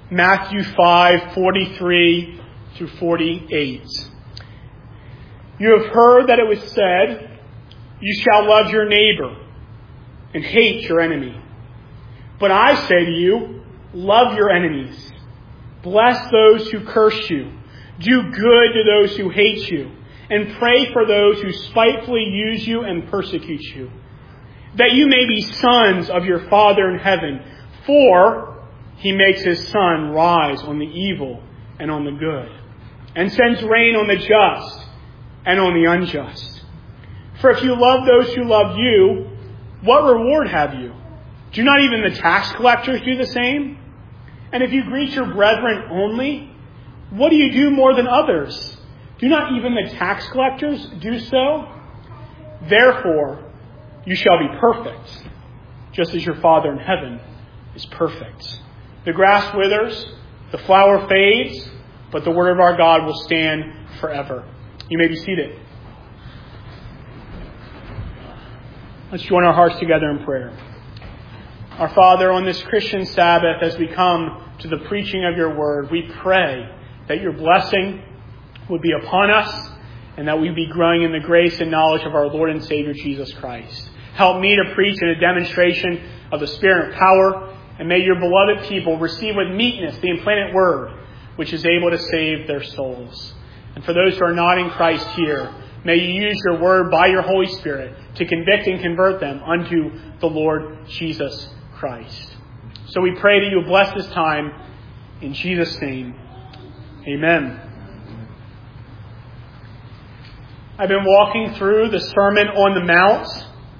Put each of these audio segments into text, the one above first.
Matthew 5:43 through 48. You have heard that it was said, "You shall love your neighbor and hate your enemy." But I say to you, love your enemies. Bless those who curse you. Do good to those who hate you. And pray for those who spitefully use you and persecute you, that you may be sons of your Father in heaven. For He makes His sun rise on the evil and on the good, and sends rain on the just and on the unjust. For if you love those who love you, what reward have you? Do not even the tax collectors do the same? And if you greet your brethren only, what do you do more than others? Do not even the tax collectors do so? Therefore, you shall be perfect, just as your Father in heaven is perfect. The grass withers, the flower fades, but the word of our God will stand forever. You may be seated. Let's join our hearts together in prayer. Our Father, on this Christian Sabbath, as we come to the preaching of your word, we pray that your blessing would be upon us and that we be growing in the grace and knowledge of our Lord and Savior Jesus Christ. Help me to preach in a demonstration of the Spirit and power, and may your beloved people receive with meekness the implanted word, which is able to save their souls. And for those who are not in Christ here, may you use your word by your Holy Spirit to convict and convert them unto the Lord Jesus Christ. So we pray that you will bless this time in Jesus' name. Amen. I've been walking through the Sermon on the Mount,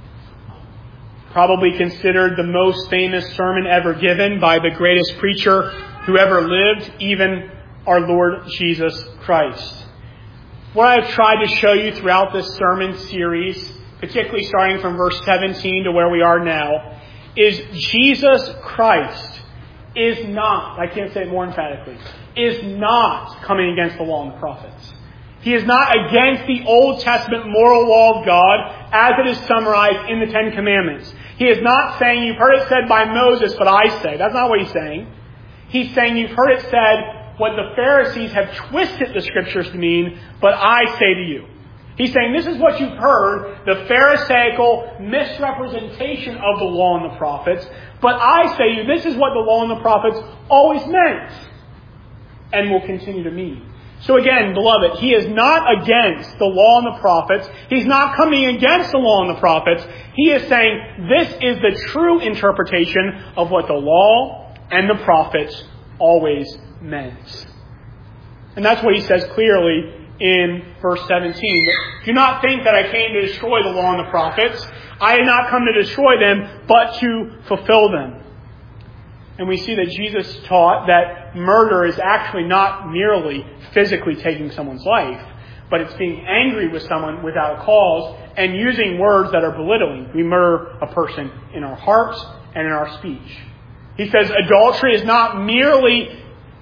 probably considered the most famous sermon ever given by the greatest preacher who ever lived, even our Lord Jesus Christ. What I've tried to show you throughout this sermon series, particularly starting from verse 17 to where we are now, is Jesus Christ is not, I can't say it more emphatically, is not coming against the law and the prophets. He is not against the Old Testament moral law of God as it is summarized in the Ten Commandments. He is not saying, you've heard it said by Moses, but I say. That's not what he's saying. He's saying, you've heard it said what the Pharisees have twisted the Scriptures to mean, but I say to you. He's saying, this is what you've heard, the Pharisaical misrepresentation of the law and the prophets, but I say to you, this is what the law and the prophets always meant and will continue to mean. So again, beloved, he is not against the law and the prophets. He's not coming against the law and the prophets. He is saying this is the true interpretation of what the law and the prophets always meant. And that's what he says clearly in verse 17. Do not think that I came to destroy the law and the prophets. I had not come to destroy them, but to fulfill them. And we see that Jesus taught that murder is actually not merely physically taking someone's life, but it's being angry with someone without a cause and using words that are belittling. We murder a person in our hearts and in our speech. He says adultery is not merely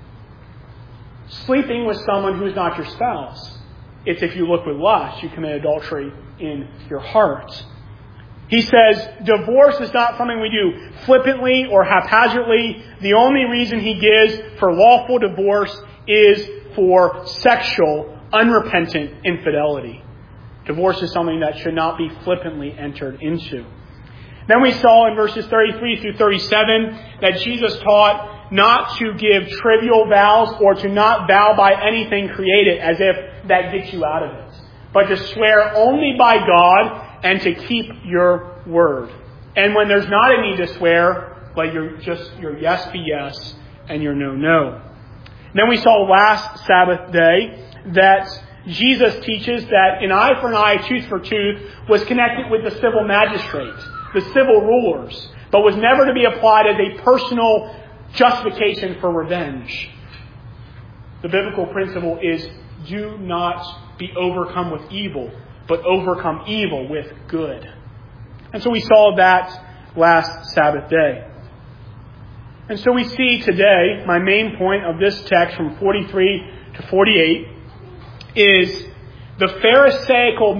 sleeping with someone who is not your spouse. It's if you look with lust, you commit adultery in your heart. He says divorce is not something we do flippantly or haphazardly. The only reason he gives for lawful divorce is for sexual, unrepentant infidelity. Divorce is something that should not be flippantly entered into. Then we saw in verses 33 through 37 that Jesus taught not to give trivial vows or to not vow by anything created as if that gets you out of it, but to swear only by God and to keep your word. And when there's not a need to swear, let your yes be yes and your no, no. Then we saw last Sabbath day that Jesus teaches that an eye for an eye, tooth for tooth was connected with the civil magistrate, the civil rulers, but was never to be applied as a personal justification for revenge. The biblical principle is do not be overcome with evil, but overcome evil with good. And so we saw that last Sabbath day. And so we see today, my main point of this text from 43 to 48 is the Pharisaical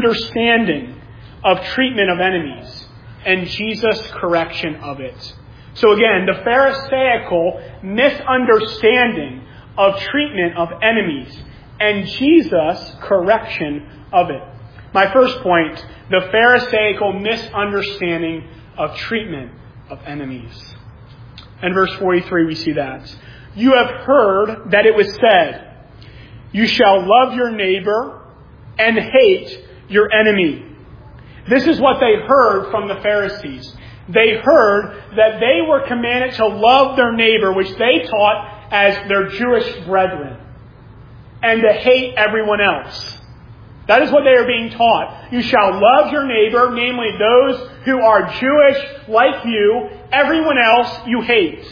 misunderstanding of treatment of enemies and Jesus' correction of it. So again, the Pharisaical misunderstanding of treatment of enemies and Jesus' correction of it. My first point, the Pharisaical misunderstanding of treatment of enemies. In verse 43 we see that. You have heard that it was said, you shall love your neighbor and hate your enemy. This is what they heard from the Pharisees. They heard that they were commanded to love their neighbor, which they taught as their Jewish brethren, and to hate everyone else. That is what they are being taught. You shall love your neighbor, namely those who are Jewish like you. Everyone else you hate.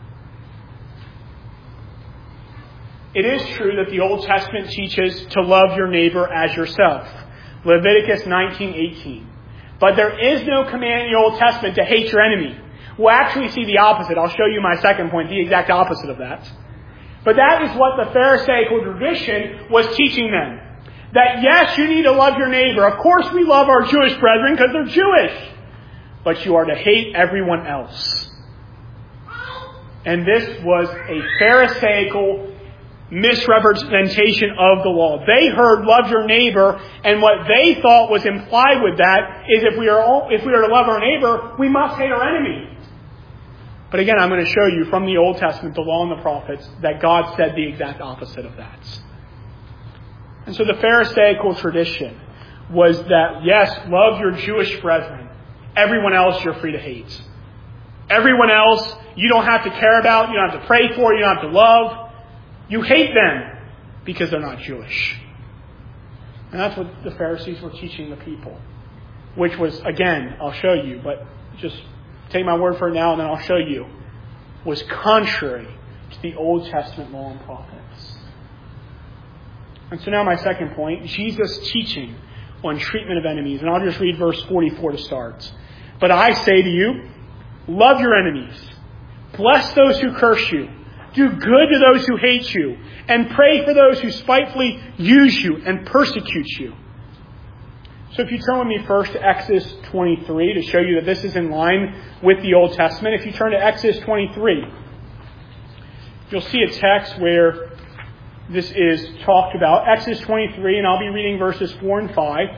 It is true that the Old Testament teaches to love your neighbor as yourself. Leviticus 19:18. But there is no command in the Old Testament to hate your enemy. We'll actually see the opposite. I'll show you my second point, the exact opposite of that. But that is what the Pharisaical tradition was teaching them. That yes, you need to love your neighbor. Of course we love our Jewish brethren because they're Jewish. But you are to hate everyone else. And this was a Pharisaical misrepresentation of the law. They heard love your neighbor, and what they thought was implied with that is if we are to love our neighbor, we must hate our enemy. But again, I'm going to show you from the Old Testament, the law and the prophets, that God said the exact opposite of that. And so the Pharisaical tradition was that, yes, love your Jewish brethren. Everyone else you're free to hate. Everyone else you don't have to care about, you don't have to pray for, you don't have to love. You hate them because they're not Jewish. And that's what the Pharisees were teaching the people. Which was, again, I'll show you, but just take my word for it now and then I'll show you, was contrary to the Old Testament law and prophets. And so now my second point, Jesus' teaching on treatment of enemies. And I'll just read verse 44 to start. But I say to you, love your enemies. Bless those who curse you. Do good to those who hate you. And pray for those who spitefully use you and persecute you. So if you turn with me first to Exodus 23 to show you that this is in line with the Old Testament. If you turn to Exodus 23, you'll see a text where this is talked about. Exodus 23, and I'll be reading verses 4 and 5.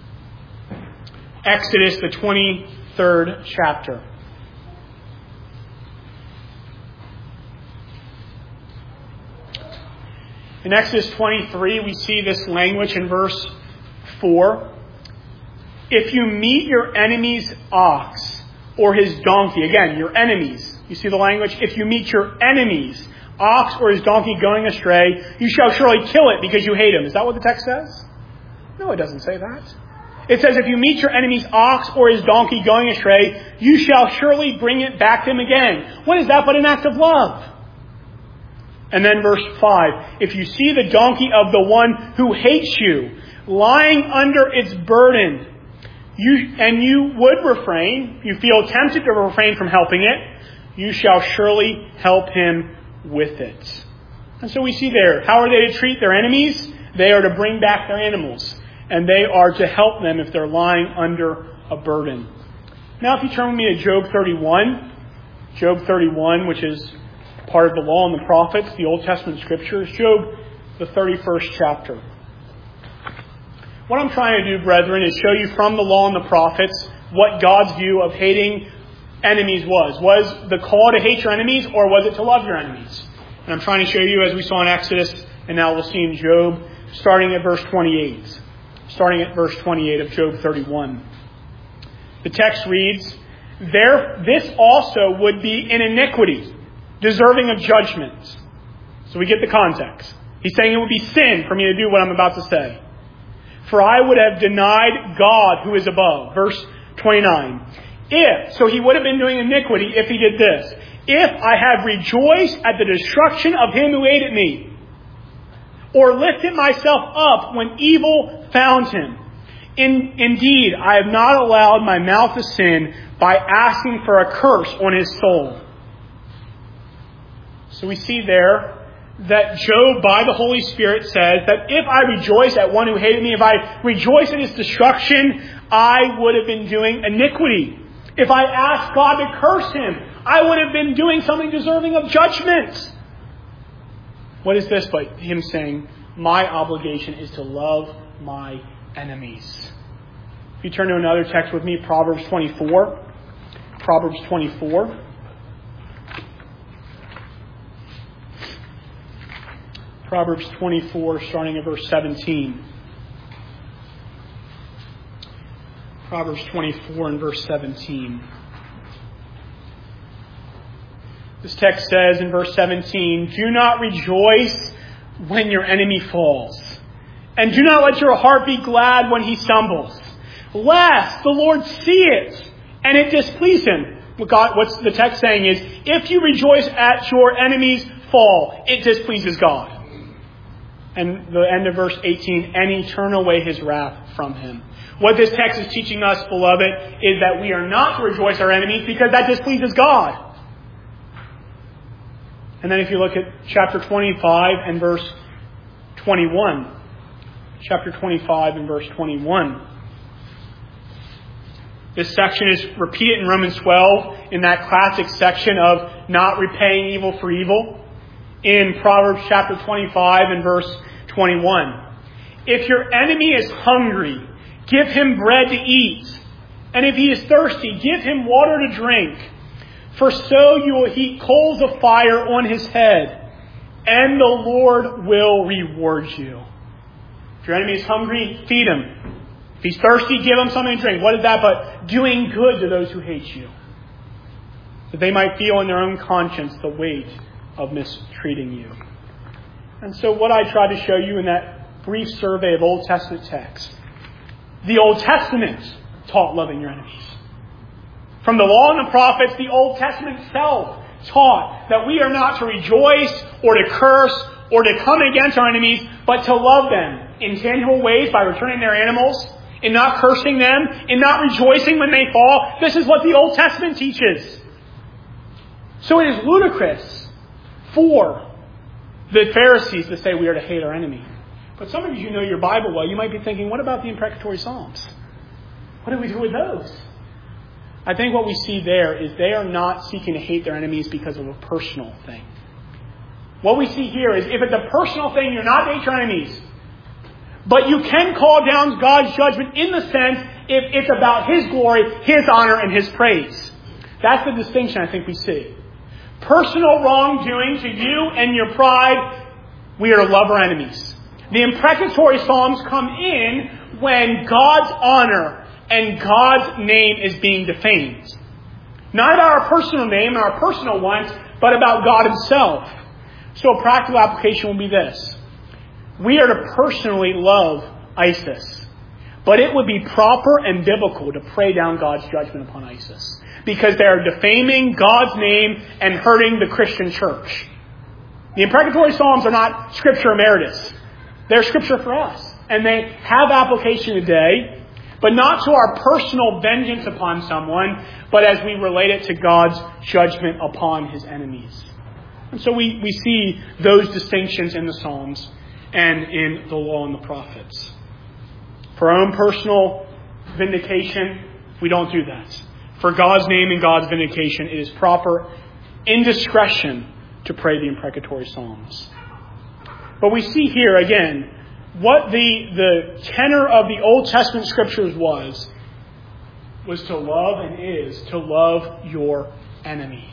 Exodus, the 23rd chapter. In Exodus 23, we see this language in verse 4. If you meet your enemy's ox or his donkey, again, your enemies, you see the language? If you meet your enemy's ox or his donkey going astray, you shall surely kill it because you hate him. Is that what the text says? No, it doesn't say that. It says if you meet your enemy's ox or his donkey going astray, you shall surely bring it back to him again. What is that but an act of love? And then verse 5, if you see the donkey of the one who hates you lying under its burden, you would refrain, you feel tempted to refrain from helping it, you shall surely help him with it. And so we see there, how are they to treat their enemies? They are to bring back their animals. And they are to help them if they're lying under a burden. Now if you turn with me to Job 31, which is part of the law and the prophets, the Old Testament scriptures, Job, the 31st chapter. What I'm trying to do, brethren, is show you from the law and the prophets what God's view of hating enemies was. Was the call to hate your enemies, or was it to love your enemies? And I'm trying to show you, as we saw in Exodus, and now we'll see in Job, starting at verse 28. Starting at verse 28 of Job 31. The text reads, this also would be an iniquity, deserving of judgment. So we get the context. He's saying it would be sin for me to do what I'm about to say. For I would have denied God who is above. Verse 29. So he would have been doing iniquity if he did this. If I have rejoiced at the destruction of him who hated me, or lifted myself up when evil found him. Indeed, I have not allowed my mouth to sin by asking for a curse on his soul. So we see there that Job, by the Holy Spirit, says that if I rejoice at one who hated me, if I rejoice at his destruction, I would have been doing iniquity. If I asked God to curse him, I would have been doing something deserving of judgment. What is this but him saying, my obligation is to love my enemies? If you turn to another text with me, Proverbs 24. Proverbs 24. Proverbs 24, starting at verse 17. Proverbs 24 and verse 17. This text says in verse 17, do not rejoice when your enemy falls, and do not let your heart be glad when he stumbles, lest the Lord see it and it displease him. What's the text saying is, if you rejoice at your enemy's fall, it displeases God. And the end of verse 18, and he turn away his wrath from him. What this text is teaching us, beloved, is that we are not to rejoice our enemies because that displeases God. And then if you look at chapter 25 and verse 21. Chapter 25 and verse 21. This section is repeated in Romans 12 in that classic section of not repaying evil for evil. In Proverbs chapter 25 and verse 21. If your enemy is hungry, give him bread to eat. And if he is thirsty, give him water to drink. For so you will heap coals of fire on his head, and the Lord will reward you. If your enemy is hungry, feed him. If he's thirsty, give him something to drink. What is that but doing good to those who hate you? That they might feel in their own conscience the weight of mistreating you. And so what I tried to show you in that brief survey of Old Testament texts, the Old Testament taught loving your enemies. From the law and the prophets, the Old Testament itself taught that we are not to rejoice or to curse or to come against our enemies, but to love them in tangible ways by returning their animals, in not cursing them, in not rejoicing when they fall. This is what the Old Testament teaches. So it is ludicrous for the Pharisees to say we are to hate our enemy. But some of you know your Bible well. You might be thinking, what about the imprecatory Psalms? What do we do with those? I think what we see there is they are not seeking to hate their enemies because of a personal thing. What we see here is if it's a personal thing, you're not to hate your enemies. But you can call down God's judgment in the sense if it's about His glory, His honor, and His praise. That's the distinction I think we see. Personal wrongdoing to you and your pride, we are to love our enemies. The imprecatory Psalms come in when God's honor and God's name is being defamed. Not about our personal name and our personal wants, but about God Himself. So a practical application will be this. We are to personally love ISIS. But it would be proper and biblical to pray down God's judgment upon ISIS. Because they are defaming God's name and hurting the Christian church. The imprecatory Psalms are not Scripture emeritus. They're Scripture for us. And they have application today, but not to our personal vengeance upon someone, but as we relate it to God's judgment upon His enemies. And so we see those distinctions in the Psalms and in the law and the prophets. For our own personal vindication, we don't do that. For God's name and God's vindication, it is proper in discretion to pray the imprecatory Psalms. But we see here again what the tenor of the Old Testament Scriptures was to love and is to love your enemies.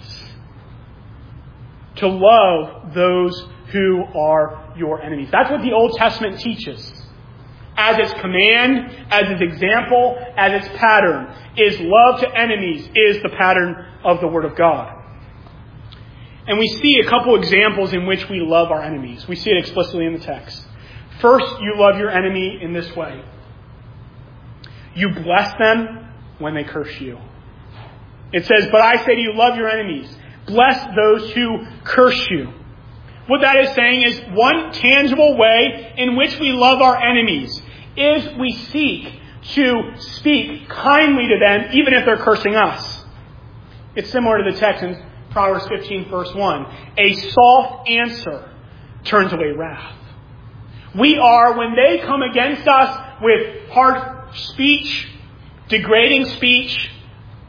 To love those who are your enemies. That's what the Old Testament teaches. As its command, as its example, as its pattern, is love to enemies, is the pattern of the Word of God. And we see a couple examples in which we love our enemies. We see it explicitly in the text. First, you love your enemy in this way. You bless them when they curse you. It says, but I say to you, love your enemies. Bless those who curse you. What that is saying is one tangible way in which we love our enemies is we seek to speak kindly to them even if they're cursing us. It's similar to the text in Proverbs 15 verse 1. A soft answer turns away wrath. We are, when they come against us with hard speech, degrading speech,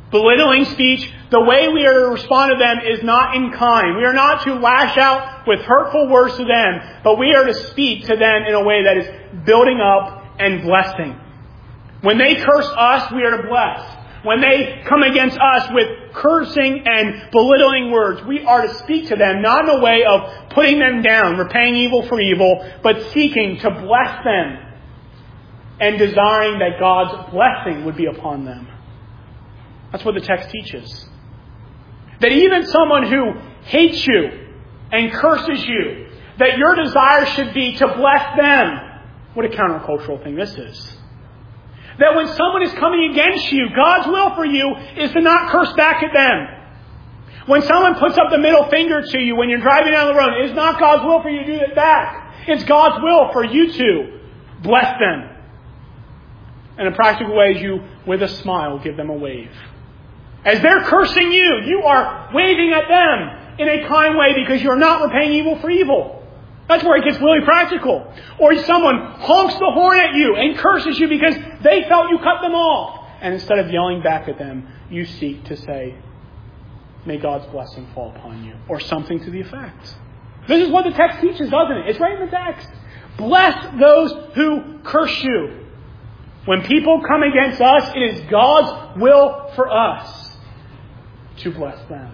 belittling speech, the way we are to respond to them is not in kind. We are not to lash out with hurtful words to them, but we are to speak to them in a way that is building up and blessing. When they curse us, we are to bless. When they come against us with cursing and belittling words, we are to speak to them, not in a way of putting them down, repaying evil for evil, but seeking to bless them and desiring that God's blessing would be upon them. That's what the text teaches. That even someone who hates you and curses you, that your desire should be to bless them. What a countercultural thing this is. That when someone is coming against you, God's will for you is to not curse back at them. When someone puts up the middle finger to you when you're driving down the road, it is not God's will for you to do it back. It's God's will for you to bless them. And in practical ways, you, with a smile, give them a wave. As they're cursing you, you are waving at them in a kind way because you're not repaying evil for evil. That's where it gets really practical. Or someone honks the horn at you and curses you because they felt you cut them off. And instead of yelling back at them, you seek to say, may God's blessing fall upon you. Or something to the effect. This is what the text teaches, doesn't it? It's right in the text. Bless those who curse you. When people come against us, it is God's will for us to bless them.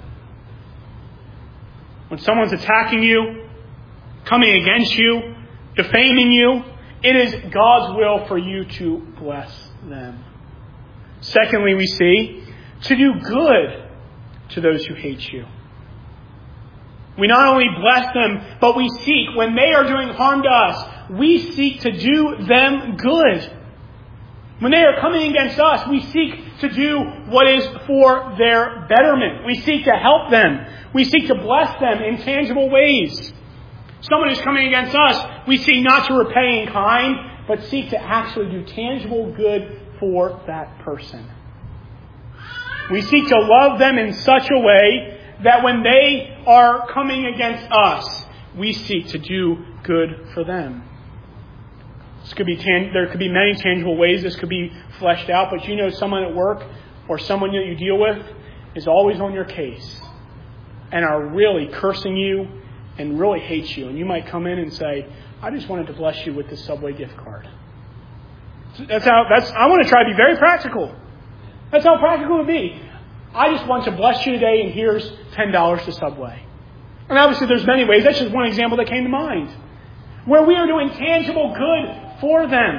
When someone's attacking you, coming against you, defaming you, it is God's will for you to bless them. Secondly, we see to do good to those who hate you. We not only bless them, but we seek, when they are doing harm to us, we seek to do them good. When they are coming against us, we seek to do what is for their betterment. We seek to help them. We seek to bless them in tangible ways. Someone who's coming against us, we seek not to repay in kind, but seek to actually do tangible good for that person. We seek to love them in such a way that when they are coming against us, we seek to do good for them. There could be many tangible ways this could be fleshed out, but you know someone at work or someone that you deal with is always on your case and are really cursing you and really hates you. And you might come in and say, I just wanted to bless you with this Subway gift card. I want to try to be very practical. That's how practical it would be. I just want to bless you today, and here's $10 to Subway. And obviously there's many ways. That's just one example that came to mind. Where we are doing tangible good for them.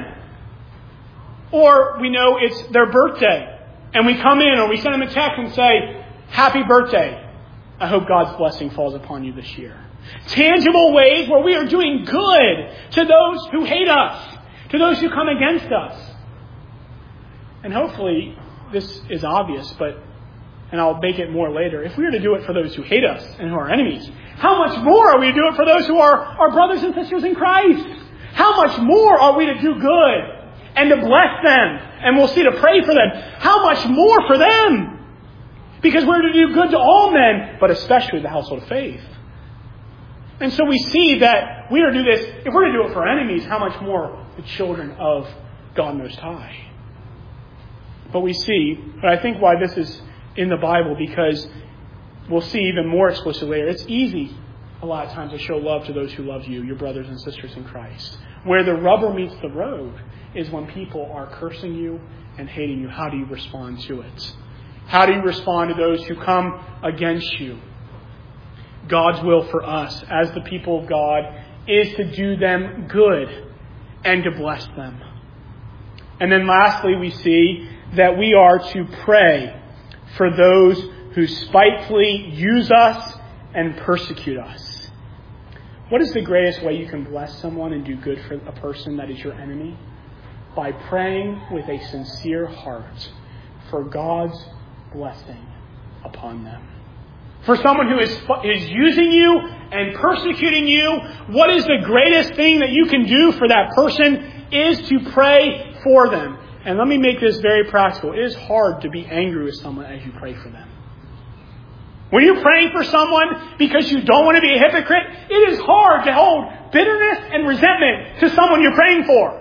Or we know it's their birthday, and we come in or we send them a text and say, happy birthday. I hope God's blessing falls upon you this year. Tangible ways where we are doing good to those who hate us, to those who come against us. And hopefully this is obvious, and I'll make it more later. If we are to do it for those who hate us and who are enemies, how much more are we to do it for those who are our brothers and sisters in Christ? How much more are we to do good and to bless them? And we'll see to pray for them. How much more for them? Because we're to do good to all men, but especially the household of faith. And so we see that we are to do this. If we're to do it for enemies, how much more the children of God Most High? But I think why this is in the Bible, because we'll see even more explicitly later. It's easy a lot of times to show love to those who love you, your brothers and sisters in Christ. Where the rubber meets the road is when people are cursing you and hating you. How do you respond to it? How do you respond to those who come against you? God's will for us as the people of God is to do them good and to bless them. And then lastly, we see that we are to pray for those who spitefully use us and persecute us. What is the greatest way you can bless someone and do good for a person that is your enemy? By praying with a sincere heart for God's blessing upon them. For someone who is using you and persecuting you, what is the greatest thing that you can do for that person is to pray for them. And let me make this very practical. It is hard to be angry with someone as you pray for them. When you're praying for someone because you don't want to be a hypocrite, it is hard to hold bitterness and resentment to someone you're praying for.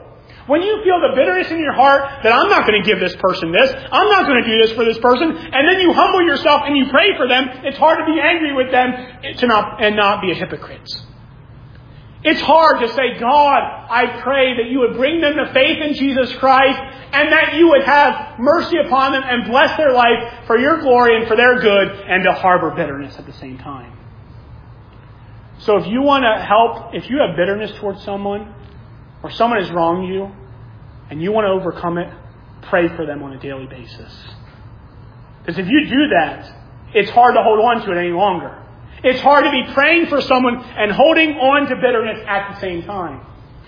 When you feel the bitterness in your heart that I'm not going to give this person this, I'm not going to do this for this person, and then you humble yourself and you pray for them, it's hard to be angry with them and not be a hypocrite. It's hard to say, God, I pray that you would bring them to faith in Jesus Christ and that you would have mercy upon them and bless their life for your glory and for their good, and to harbor bitterness at the same time. So if you want to help, if you have bitterness towards someone or someone has wronged you and you want to overcome it, pray for them on a daily basis. Because if you do that, it's hard to hold on to it any longer. It's hard to be praying for someone and holding on to bitterness at the same time.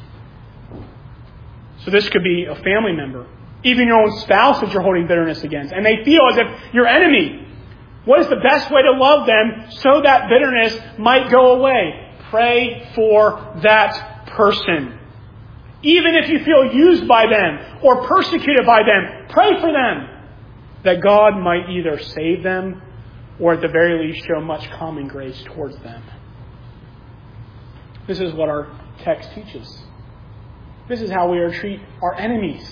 So this could be a family member, even your own spouse that you're holding bitterness against, and they feel as if your enemy. What is the best way to love them so that bitterness might go away? Pray for that person. Even if you feel used by them or persecuted by them, pray for them that God might either save them or at the very least show much common grace towards them. This is what our text teaches. This is how we are to treat our enemies.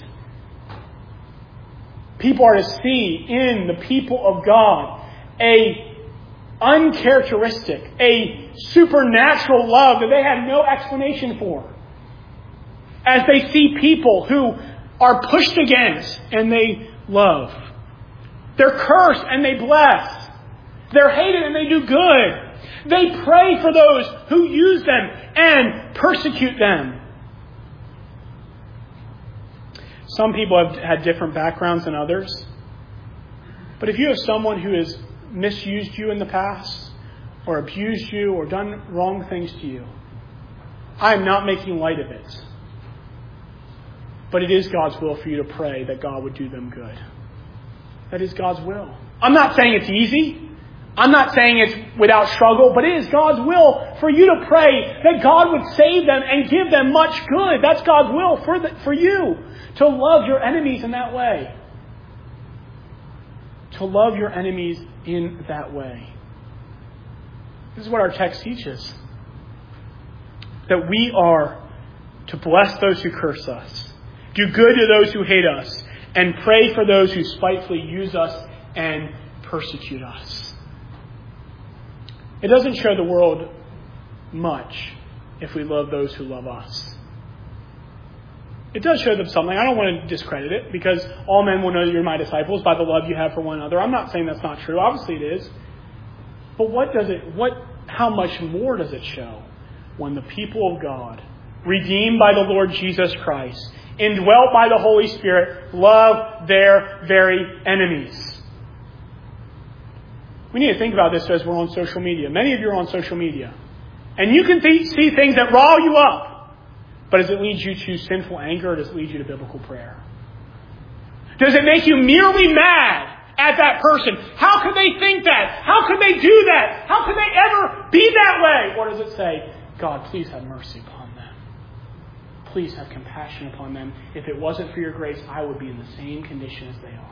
People are to see in the people of God a uncharacteristic, a supernatural love that they had no explanation for. As they see people who are pushed against and they love. They're cursed and they bless. They're hated and they do good. They pray for those who use them and persecute them. Some people have had different backgrounds than others. But if you have someone who has misused you in the past, or abused you, or done wrong things to you, I am not making light of it. But it is God's will for you to pray that God would do them good. That is God's will. I'm not saying it's easy. I'm not saying it's without struggle, but it is God's will for you to pray that God would save them and give them much good. That's God's will for you, to love your enemies in that way. To love your enemies in that way. This is what our text teaches. That we are to bless those who curse us, do good to those who hate us, and pray for those who spitefully use us and persecute us. It doesn't show the world much if we love those who love us. It does show them something. I don't want to discredit it, because all men will know that you're my disciples by the love you have for one another. I'm not saying that's not true. Obviously it is. But how much more does it show when the people of God, redeemed by the Lord Jesus Christ, indwelt by the Holy Spirit, love their very enemies? We need to think about this as we're on social media. Many of you are on social media. And you can see things that rile you up. But does it lead you to sinful anger, or does it lead you to biblical prayer? Does it make you merely mad at that person? How could they think that? How could they do that? How could they ever be that way? Or does it say, God, please have mercy upon them. Please have compassion upon them. If it wasn't for your grace, I would be in the same condition as they are.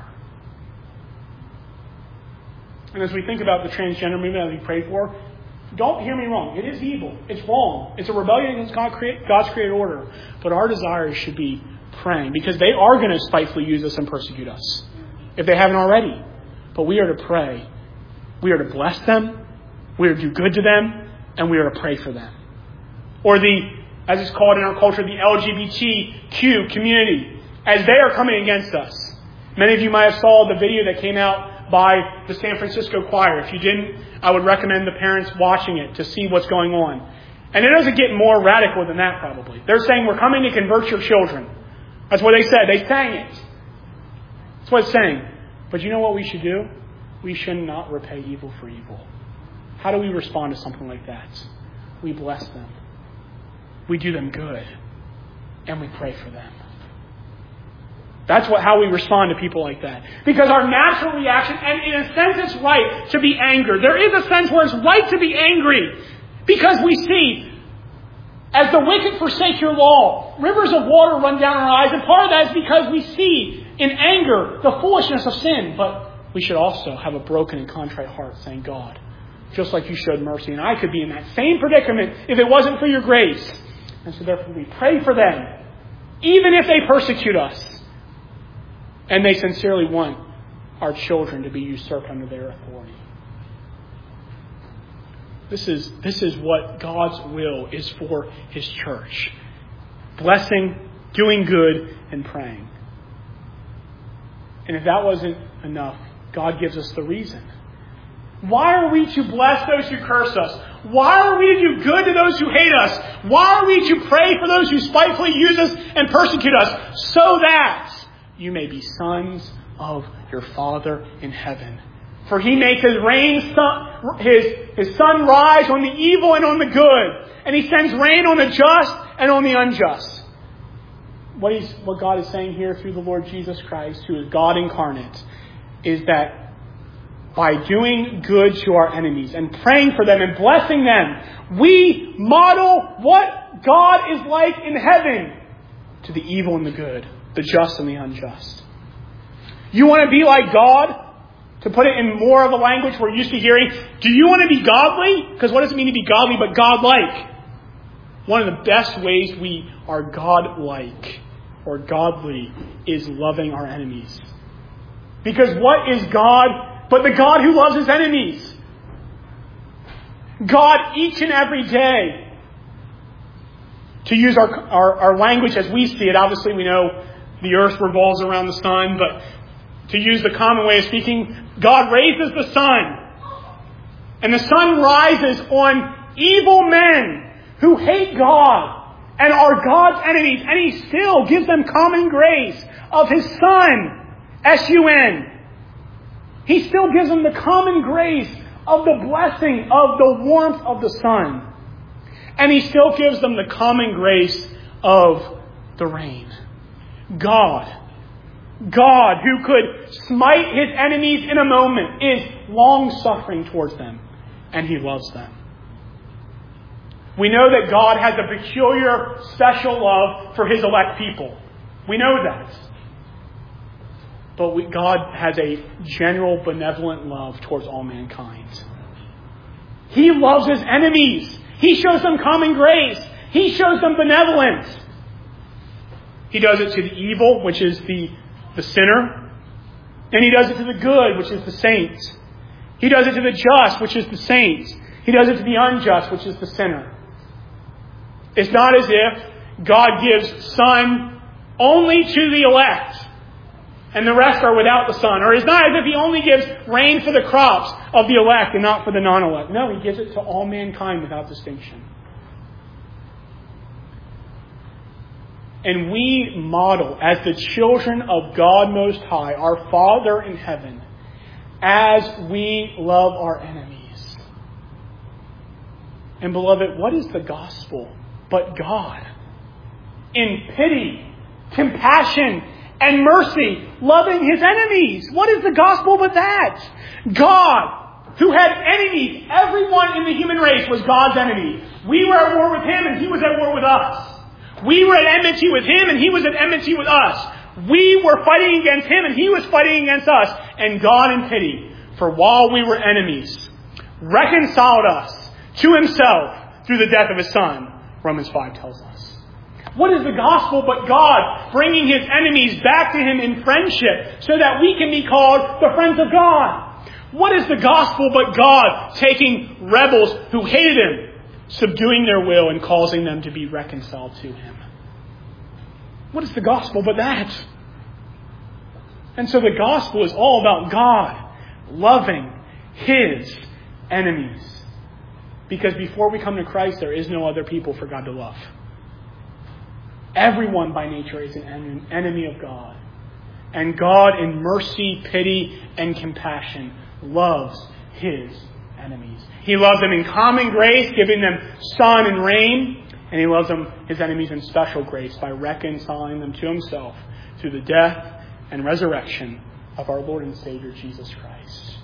And as we think about the transgender movement that we pray for, don't hear me wrong. It is evil. It's wrong. It's a rebellion against God's created order. But our desires should be praying, because they are going to spitefully use us and persecute us, if they haven't already. But we are to pray. We are to bless them. We are to do good to them. And we are to pray for them. Or as it's called in our culture, the LGBTQ community, as they are coming against us. Many of you might have saw the video that came out by the San Francisco Choir. If you didn't, I would recommend the parents watching it to see what's going on. And it doesn't get more radical than that, probably. They're saying, we're coming to convert your children. That's what they said. They sang it. That's what it's saying. But you know what we should do? We should not repay evil for evil. How do we respond to something like that? We bless them. We do them good. And we pray for them. That's how we respond to people like that. Because our natural reaction, and in a sense it's right to be angry. There is a sense where it's right to be angry. Because we see, as the wicked forsake your law, rivers of water run down our eyes. And part of that is because we see in anger the foolishness of sin. But we should also have a broken and contrite heart saying, God, just like you showed mercy, and I could be in that same predicament if it wasn't for your grace. And so therefore we pray for them even if they persecute us. And they sincerely want our children to be usurped under their authority. This is what God's will is for His church. Blessing, doing good, and praying. And if that wasn't enough, God gives us the reason. Why are we to bless those who curse us? Why are we to do good to those who hate us? Why are we to pray for those who spitefully use us and persecute us? So that you may be sons of your Father in heaven. For He makes His sun rise on the evil and on the good. And He sends rain on the just and on the unjust. What God is saying here through the Lord Jesus Christ, who is God incarnate, is that by doing good to our enemies and praying for them and blessing them, we model what God is like in heaven to the evil and the good, the just and the unjust. You want to be like God? To put it in more of a language we're used to hearing, do you want to be godly? Because what does it mean to be godly but godlike? One of the best ways we are godlike or godly is loving our enemies. Because what is God but the God who loves His enemies? God each and every day, to use our language as we see it, obviously we know the earth revolves around the sun, but to use the common way of speaking, God raises the sun. And the sun rises on evil men who hate God and are God's enemies. And He still gives them common grace of His Son, S-U-N. He still gives them the common grace of the blessing of the warmth of the sun. And He still gives them the common grace of the rain. God, who could smite His enemies in a moment, is long-suffering towards them, and He loves them. We know that God has a peculiar, special love for His elect people. We know that. But God has a general, benevolent love towards all mankind. He loves His enemies. He shows them common grace. He shows them benevolence. He does it to the evil, which is the sinner. And He does it to the good, which is the saints. He does it to the just, which is the saints. He does it to the unjust, which is the sinner. It's not as if God gives sun only to the elect and the rest are without the sun. Or it's not as if He only gives rain for the crops of the elect and not for the non-elect. No, He gives it to all mankind without distinction. And we model, as the children of God Most High, our Father in heaven, as we love our enemies. And beloved, what is the gospel but God? In pity, compassion, and mercy, loving His enemies. What is the gospel but that? God, who had enemies, everyone in the human race was God's enemy. We were at war with Him and He was at war with us. We were at enmity with Him and He was at enmity with us. We were fighting against Him and He was fighting against us. And God, in pity, for while we were enemies, reconciled us to Himself through the death of His Son, Romans 5 tells us. What is the gospel but God bringing His enemies back to Him in friendship so that we can be called the friends of God? What is the gospel but God taking rebels who hated Him, subduing their will and causing them to be reconciled to Him? What is the gospel but that? And so the gospel is all about God loving His enemies. Because before we come to Christ, there is no other people for God to love. Everyone by nature is an enemy of God. And God, in mercy, pity, and compassion, loves His enemies. He loves them in common grace, giving them sun and rain. And He loves them, His enemies, in special grace by reconciling them to Himself through the death and resurrection of our Lord and Savior, Jesus Christ.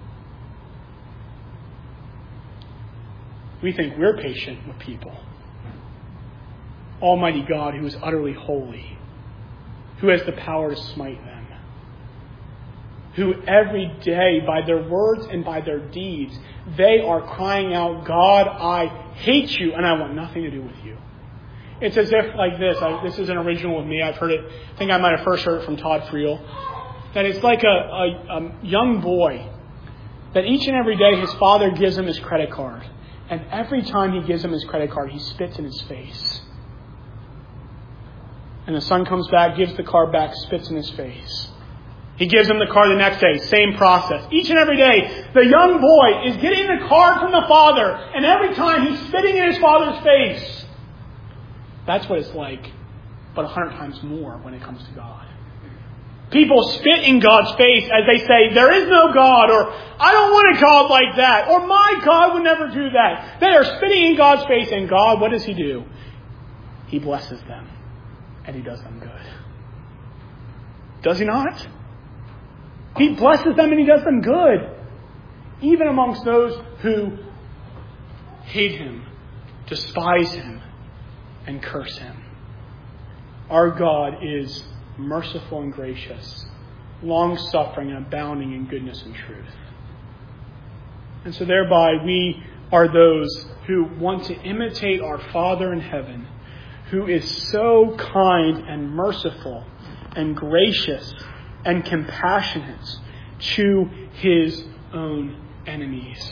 We think we're patient with people. Almighty God, who is utterly holy, who has the power to smite them, who every day, by their words and by their deeds, they are crying out, God, I hate you and I want nothing to do with you. It's as if like this. This isn't original with me. I've heard it. I think I might have first heard it from Todd Friel. That it's like a young boy. That each and every day his father gives him his credit card. And every time he gives him his credit card, he spits in his face. And the son comes back, gives the card back, spits in his face. He gives him the card the next day. Same process. Each and every day, the young boy is getting the card from the father. And every time he's spitting in his father's face. That's what it's like, but 100 times more when it comes to God. People spit in God's face as they say, there is no God, or I don't want a God like that, or my God would never do that. They are spitting in God's face, and God, what does He do? He blesses them, and He does them good. Does He not? He blesses them and He does them good. Even amongst those who hate Him, despise Him, and curse Him. Our God is merciful and gracious, long-suffering and abounding in goodness and truth. And so thereby we are those who want to imitate our Father in heaven, who is so kind and merciful and gracious and compassionate to His own enemies.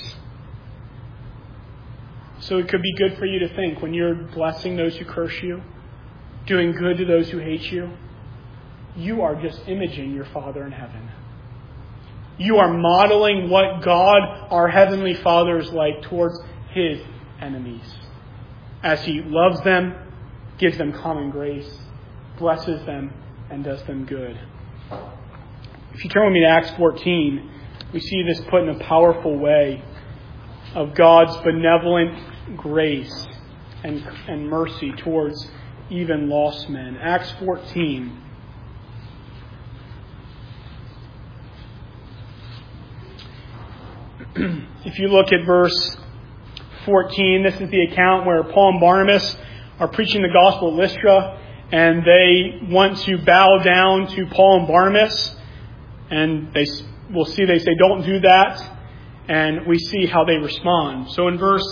So it could be good for you to think when you're blessing those who curse you, doing good to those who hate you, you are just imaging your Father in heaven. You are modeling what God, our Heavenly Father, is like towards His enemies. As He loves them, gives them common grace, blesses them, and does them good. If you turn with me to Acts 14, we see this put in a powerful way of God's benevolent grace and mercy towards even lost men. Acts 14. If you look at verse 14, this is the account where Paul and Barnabas are preaching the gospel at Lystra, and they want to bow down to Paul and Barnabas. And we'll see they say, don't do that. And we see how they respond. So in verse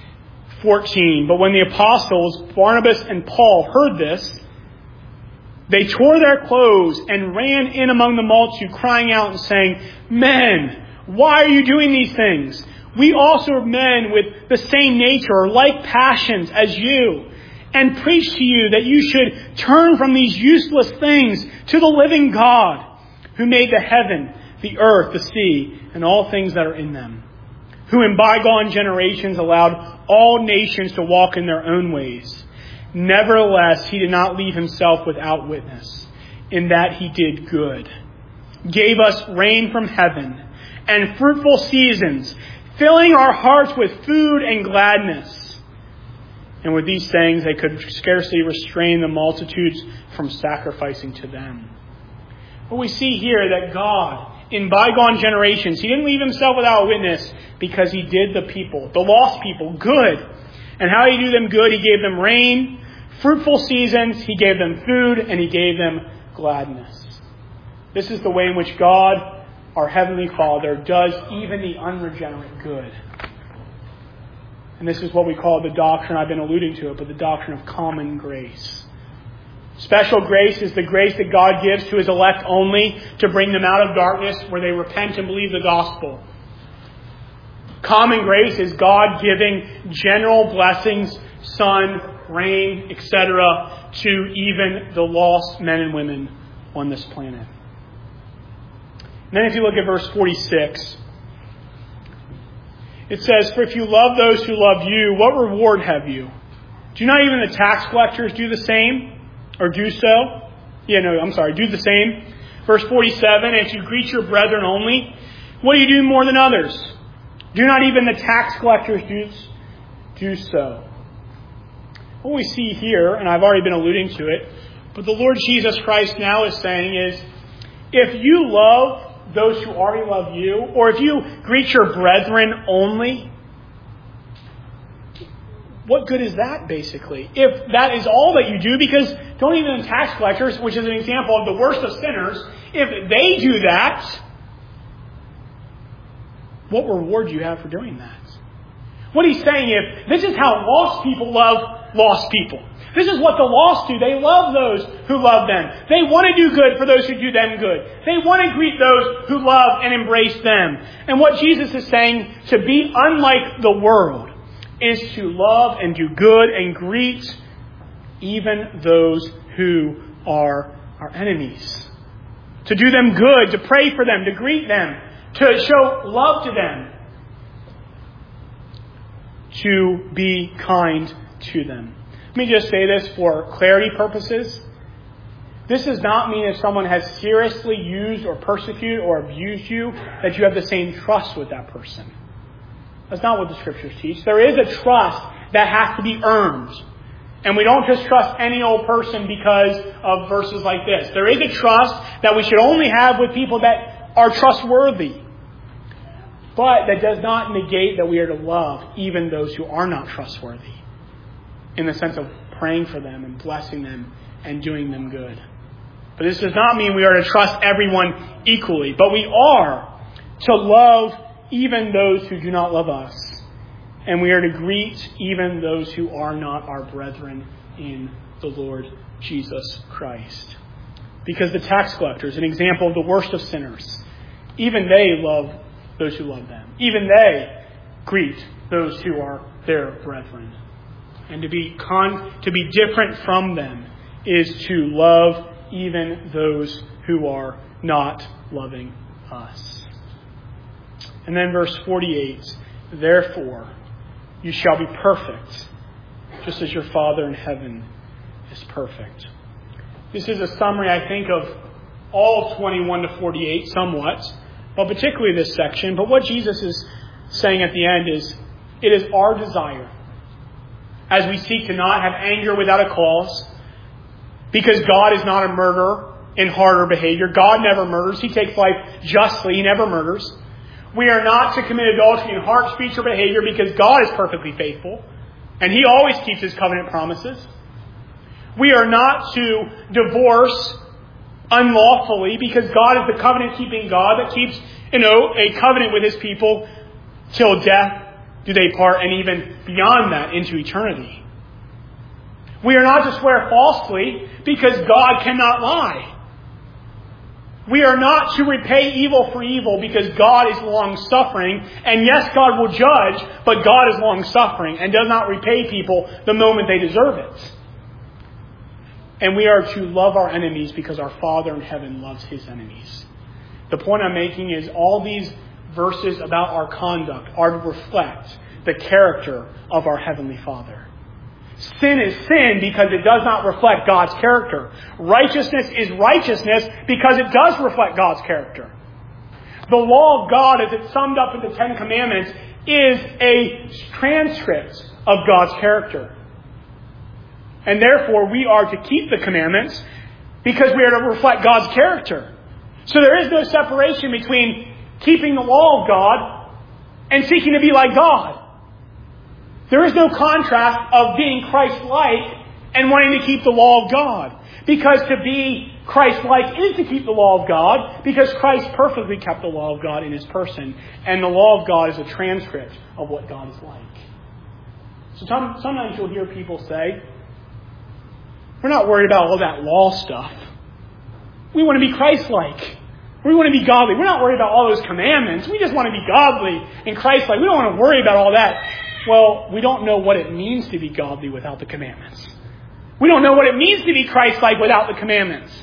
14, but when the apostles, Barnabas and Paul, heard this, they tore their clothes and ran in among the multitude, crying out and saying, Men, why are you doing these things? We also are men with the same nature or like passions as you, and preach to you that you should turn from these useless things to the living God, who made the heaven, the earth, the sea, and all things that are in them, who in bygone generations allowed all nations to walk in their own ways. Nevertheless, He did not leave Himself without witness, in that He did good, gave us rain from heaven, and fruitful seasons, filling our hearts with food and gladness. And with these things, they could scarcely restrain the multitudes from sacrificing to them. But we see here that God, in bygone generations, He didn't leave Himself without witness because He did the people, the lost people, good. And how He do them good? He gave them rain, fruitful seasons, He gave them food, and He gave them gladness. This is the way in which God, our Heavenly Father, does even the unregenerate good. And this is what we call the doctrine, I've been alluding to it, but the doctrine of common grace. Special grace is the grace that God gives to His elect only to bring them out of darkness where they repent and believe the gospel. Common grace is God giving general blessings, sun, rain, etc. to even the lost men and women on this planet. And then if you look at verse 46, it says, For if you love those who love you, what reward have you? Do not even the tax collectors do the same? Or do so? Do the same. Verse 47, If you greet your brethren only, what do you do more than others? Do not even the tax collectors do so? What we see here, and I've already been alluding to it, but the Lord Jesus Christ now is saying is, if you love those who already love you, or if you greet your brethren only, what good is that, basically? If that is all that you do, because don't even the tax collectors, which is an example of the worst of sinners, if they do that, what reward do you have for doing that? What he's saying is, this is how lost people love lost people. This is what the lost do. They love those who love them. They want to do good for those who do them good. They want to greet those who love and embrace them. And what Jesus is saying, to be unlike the world, is to love and do good and greet even those who are our enemies. To do them good, to pray for them, to greet them, to show love to them, to be kind to them. Let me just say this for clarity purposes. This does not mean if someone has seriously used or persecuted or abused you, that you have the same trust with that person. That's not what the Scriptures teach. There is a trust that has to be earned. And we don't just trust any old person because of verses like this. There is a trust that we should only have with people that are trustworthy. But that does not negate that we are to love even those who are not trustworthy, in the sense of praying for them and blessing them and doing them good. But this does not mean we are to trust everyone equally, but we are to love even those who do not love us. And we are to greet even those who are not our brethren in the Lord Jesus Christ. Because the tax collectors, an example of the worst of sinners, even they love those who love them. Even they greet those who are their brethren. And to be different from them is to love even those who are not loving us. And then verse 48, therefore you shall be perfect, just as your Father in heaven is perfect. This is a summary, I think, of all 21 to 48 somewhat, but particularly this section. But what Jesus is saying at the end is, it is our desire, as we seek to not have anger without a cause, because God is not a murderer in heart or behavior. God never murders. He takes life justly. He never murders. We are not to commit adultery in heart, speech, or behavior, because God is perfectly faithful, and He always keeps His covenant promises. We are not to divorce unlawfully, because God is the covenant-keeping God that keeps, a covenant with His people till death do they part, and even beyond that into eternity. We are not to swear falsely, because God cannot lie. We are not to repay evil for evil, because God is long-suffering. And yes, God will judge, but God is long-suffering and does not repay people the moment they deserve it. And we are to love our enemies because our Father in heaven loves His enemies. The point I'm making is all these verses about our conduct are to reflect the character of our Heavenly Father. Sin is sin because it does not reflect God's character. Righteousness is righteousness because it does reflect God's character. The law of God, as it's summed up in the Ten Commandments, is a transcript of God's character. And therefore, we are to keep the commandments because we are to reflect God's character. So there is no separation between keeping the law of God and seeking to be like God. There is no contrast of being Christ-like and wanting to keep the law of God. Because to be Christ-like is to keep the law of God, because Christ perfectly kept the law of God in His person. And the law of God is a transcript of what God is like. So sometimes you'll hear people say, we're not worried about all that law stuff. We want to be Christ-like. We want to be godly. We're not worried about all those commandments. We just want to be godly and Christ-like. We don't want to worry about all that. Well, we don't know what it means to be godly without the commandments. We don't know what it means to be Christ-like without the commandments.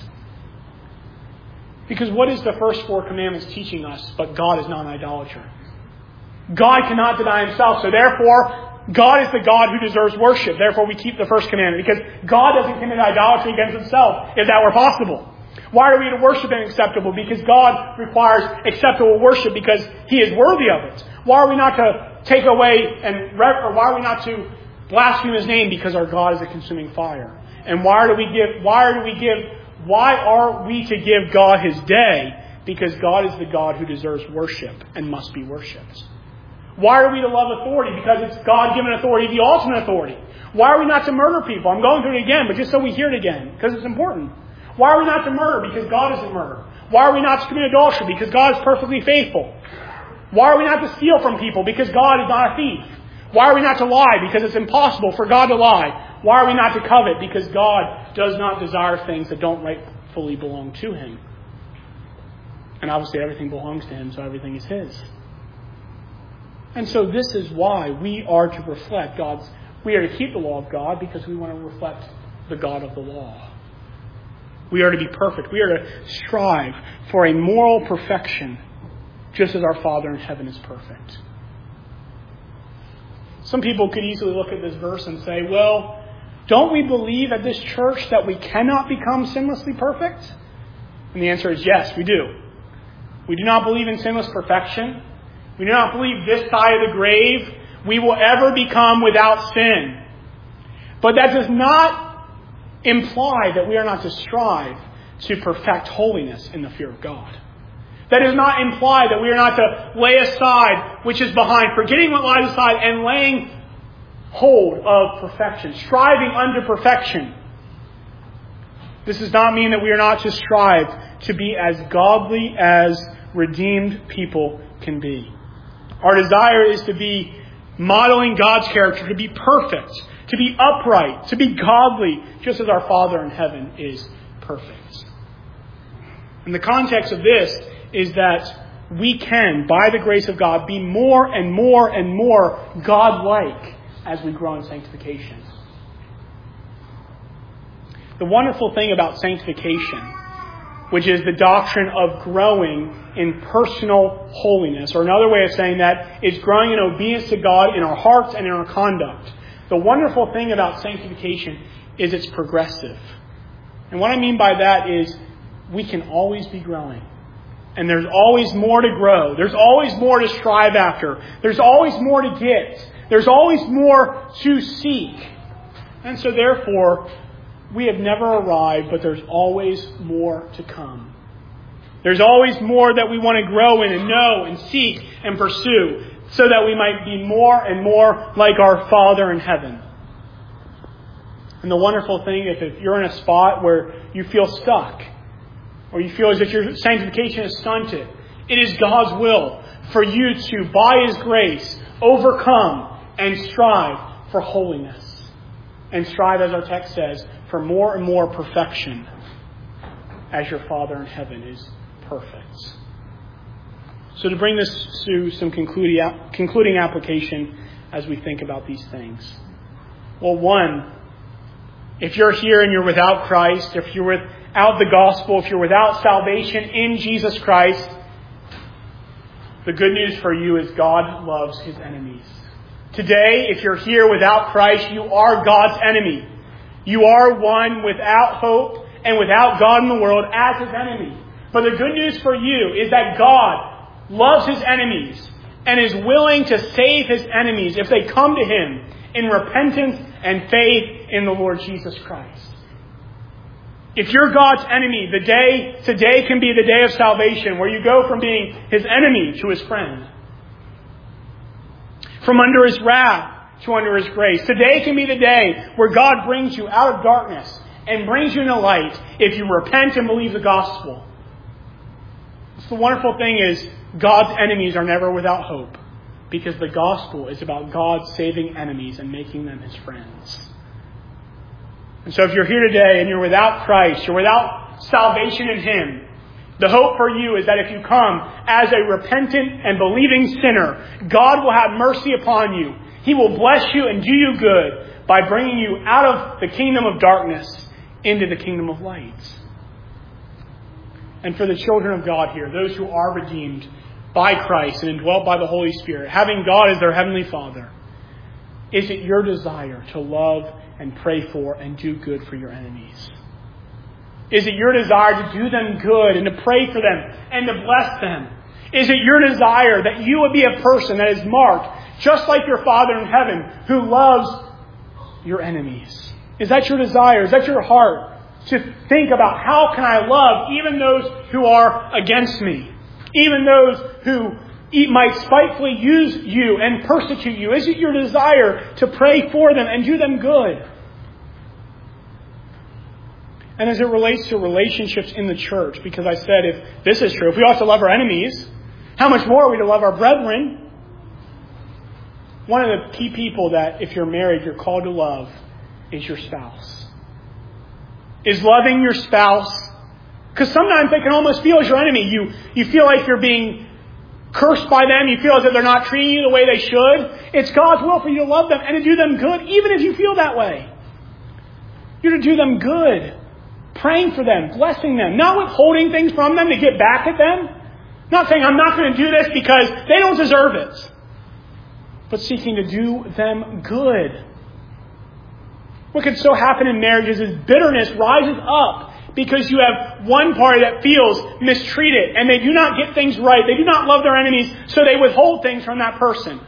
Because what is the first 4 commandments teaching us? But God is not an idolater. God cannot deny Himself. So therefore, God is the God who deserves worship. Therefore, we keep the first commandment. Because God doesn't commit idolatry against Himself, if that were possible. Why are we to worship Him acceptable? Because God requires acceptable worship because He is worthy of it. Why are we not to take away or why are we not to blaspheme His name? Because our God is a consuming fire. And why are we to give God His day? Because God is the God who deserves worship and must be worshipped. Why are we to love authority? Because it's God-given authority, the ultimate authority. Why are we not to murder people? I'm going through it again, but just so we hear it again, because it's important. Why are we not to murder? Because God isn't murder. Why are we not to commit adultery? Because God is perfectly faithful. Why are we not to steal from people? Because God is not a thief. Why are we not to lie? Because it's impossible for God to lie. Why are we not to covet? Because God does not desire things that don't rightfully belong to Him. And obviously everything belongs to Him, so everything is His. And so this is why we are to reflect we are to keep the law of God, because we want to reflect the God of the law. We are to be perfect. We are to strive for a moral perfection, just as our Father in heaven is perfect. Some people could easily look at this verse and say, well, don't we believe at this church that we cannot become sinlessly perfect? And the answer is yes, we do. We do not believe in sinless perfection. We do not believe this side of the grave we will ever become without sin. But that does not imply that we are not to strive to perfect holiness in the fear of God. That does not imply that we are not to lay aside which is behind, forgetting what lies aside and laying hold of perfection, striving unto perfection. This does not mean that we are not to strive to be as godly as redeemed people can be. Our desire is to be modeling God's character, to be perfect, to be upright, to be godly, just as our Father in heaven is perfect. And the context of this is that we can, by the grace of God, be more and more and more God-like as we grow in sanctification. The wonderful thing about sanctification, which is the doctrine of growing in personal holiness, or another way of saying that is growing in obedience to God in our hearts and in our conduct. The wonderful thing about sanctification is it's progressive. And what I mean by that is we can always be growing. And there's always more to grow. There's always more to strive after. There's always more to get. There's always more to seek. And so therefore, we have never arrived, but there's always more to come. There's always more that we want to grow in and know and seek and pursue, so that we might be more and more like our Father in heaven. And the wonderful thing is, if you're in a spot where you feel stuck, or you feel as if your sanctification is stunted, it is God's will for you to, by His grace, overcome and strive for holiness. And strive, as our text says, for more and more perfection, as your Father in heaven is perfect. So to bring this to some concluding application as we think about these things. Well, one, if you're here and you're without Christ, if you're without the gospel, if you're without salvation in Jesus Christ, the good news for you is God loves His enemies. Today, if you're here without Christ, you are God's enemy. You are one without hope and without God in the world as His enemy. But the good news for you is that God loves His enemies and is willing to save His enemies if they come to Him in repentance and faith in the Lord Jesus Christ. If you're God's enemy, today can be the day of salvation, where you go from being His enemy to His friend. From under His wrath to under His grace. Today can be the day where God brings you out of darkness and brings you into light if you repent and believe the gospel. So the wonderful thing is, God's enemies are never without hope, because the gospel is about God saving enemies and making them His friends. And so if you're here today and you're without Christ, you're without salvation in Him, the hope for you is that if you come as a repentant and believing sinner, God will have mercy upon you. He will bless you and do you good by bringing you out of the kingdom of darkness into the kingdom of light. And for the children of God here, those who are redeemed by Christ and indwelt by the Holy Spirit, having God as their Heavenly Father, is it your desire to love and pray for and do good for your enemies? Is it your desire to do them good and to pray for them and to bless them? Is it your desire that you would be a person that is marked just like your Father in heaven, who loves your enemies? Is that your desire? Is that your heart? To think about, how can I love even those who are against me? Even those who might spitefully use you and persecute you. Is it your desire to pray for them and do them good? And as it relates to relationships in the church, because I said, if this is true, if we ought to love our enemies, how much more are we to love our brethren? one of the key people that, if you're married, you're called to love is your spouse. Is loving your spouse, because sometimes they can almost feel as your enemy. You feel like you're being cursed by them. You feel as if they're not treating you the way they should. It's God's will for you to love them and to do them good, even if you feel that way. You're to do them good. Praying for them, blessing them, not withholding things from them to get back at them. Not saying, I'm not going to do this because they don't deserve it. But seeking to do them good. What can so happen in marriages is bitterness rises up because you have one party that feels mistreated and they do not get things right. They do not love their enemies, so they withhold things from that person.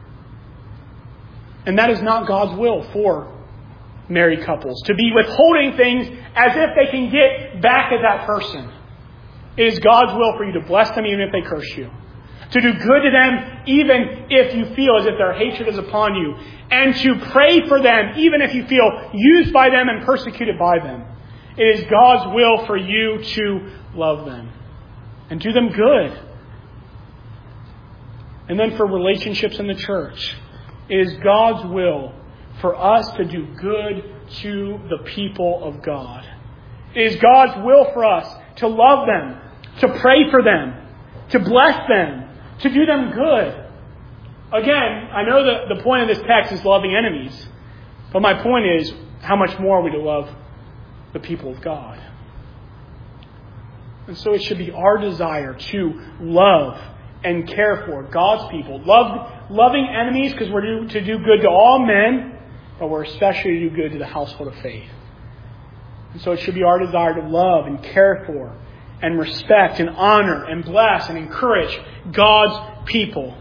And that is not God's will for married couples, to be withholding things as if they can get back at that person. It is God's will for you to bless them even if they curse you. To do good to them even if you feel as if their hatred is upon you. And to pray for them even if you feel used by them and persecuted by them. It is God's will for you to love them and do them good. And then for relationships in the church, it is God's will for us to do good to the people of God. It is God's will for us to love them, to pray for them, to bless them, to do them good. Again, I know that the point of this text is loving enemies. But my point is, how much more are we to love the people of God? And so it should be our desire to love and care for God's people. Loving enemies because we're to do good to all men, but we're especially to do good to the household of faith. And so it should be our desire to love and care for and respect and honor and bless and encourage God's people.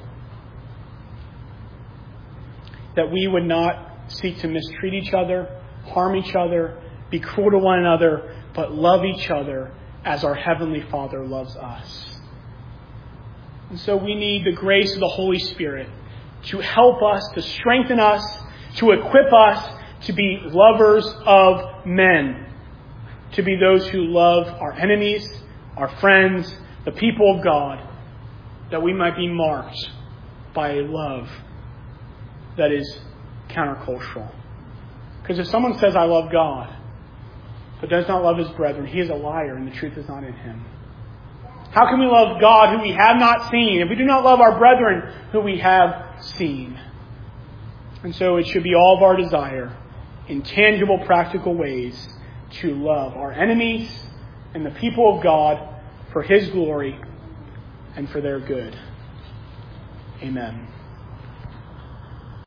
That we would not seek to mistreat each other, harm each other, be cruel to one another, but love each other as our Heavenly Father loves us. And so we need the grace of the Holy Spirit to help us, to strengthen us, to equip us to be lovers of men. To be those who love our enemies, our friends, the people of God, that we might be marked by a love that is countercultural. Because if someone says, I love God, but does not love his brethren, he is a liar and the truth is not in him. How can we love God who we have not seen if we do not love our brethren who we have seen? And so it should be all of our desire in tangible, practical ways to love our enemies and the people of God for His glory and for their good. Amen.